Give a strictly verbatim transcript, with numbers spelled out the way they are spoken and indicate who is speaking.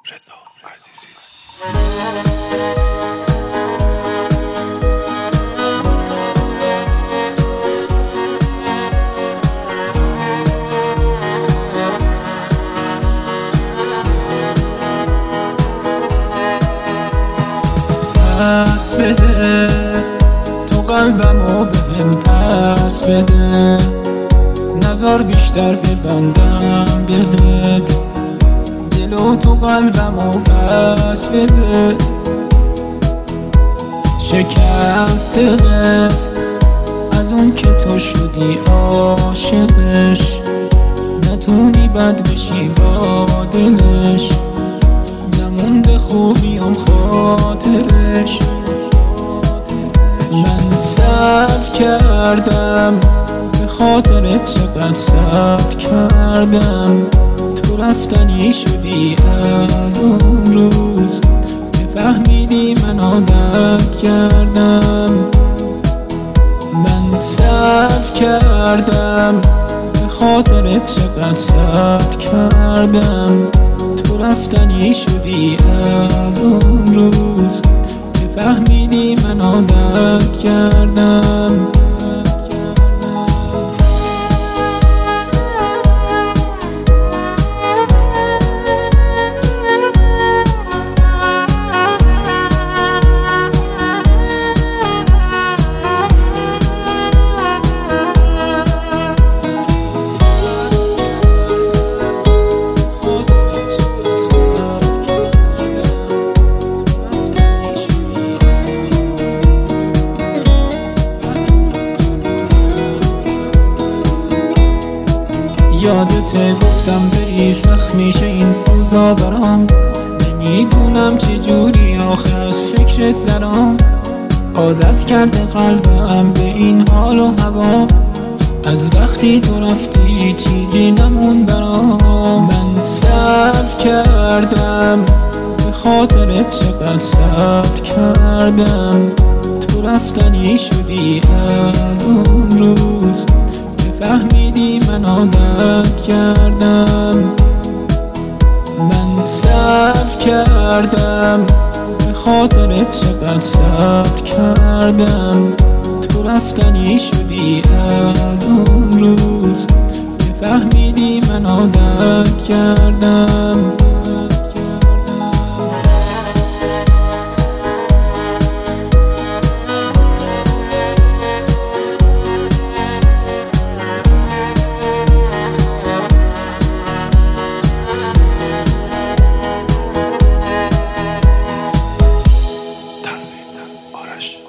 Speaker 1: رضا عزیزی.
Speaker 2: پس بده تو قلبمو بهم، پس بده نظر بیشتر ببندم بهت، دلو تو قلبمو پس بده. شکست دلت از اون که تو شدی عاشقش، نتونی بد بشی با دلش، نمونده خوبیم خاطرش. من صبر کردم به خاطرت، چقدر صبر کردم، تو رفتنی شدی از اون روز که فهمیدی من عادت کردم. من صبر کردم به خاطرت، چقدر صبر کردم، تو رفتنی شدی از اون روز که فهمیدی من عادت کردم. یادته گفتم بری سخت میشه این روزا برام، نمیدونم چجوری آخه از فکرت درام. عادت کرده قلبم به این حال و هوا، از وقتی تو رفتی چیزی نمون برام. من صبر کردم به خاطرت، چقدر صبر کردم، تو رفتنی شدی از اون روز که فهمیدی من عادت کردم. من صبر کردم به خاطرت، چقدر صبر کردم، تو رفتنی شدی از اون روز که فهمیدی من عادت کردم.
Speaker 1: آرش